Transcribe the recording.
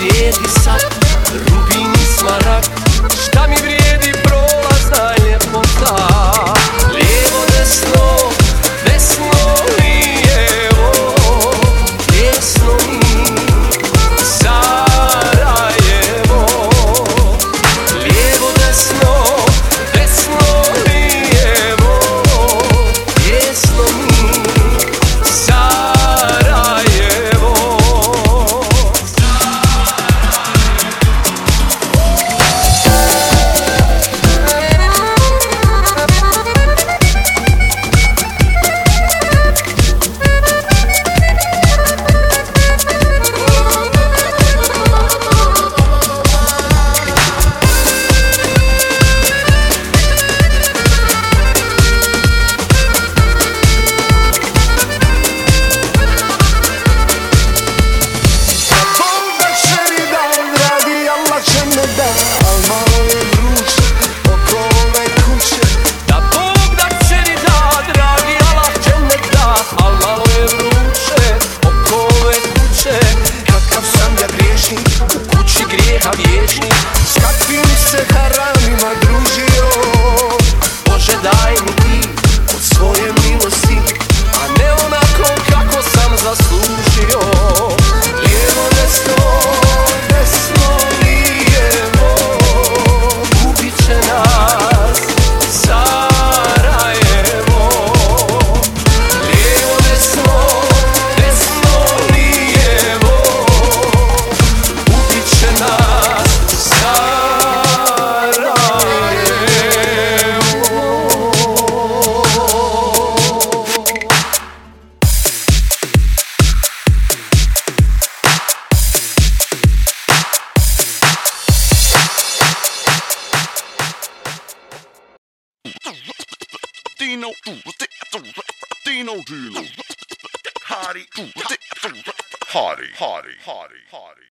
vrijedi sad rubin i smaragd? Šta mi vrijedi prolazna ljepota? Lijevo, desno, desno, lijevo, desno mi Sarajevo. Lijevo, desno, desno, lijevo, desno mi Sarajevo. Grijeha vječni, s kakvim se haramima družio. Bože daj mi ti od svoje milosti, a ne onako kako sam zaslužio. Lijevo, desno, desno, lijevo, ubit će nas Sarajevo. Lijevo, desno, desno, lijevo, ubit će nas Dino, Hardy.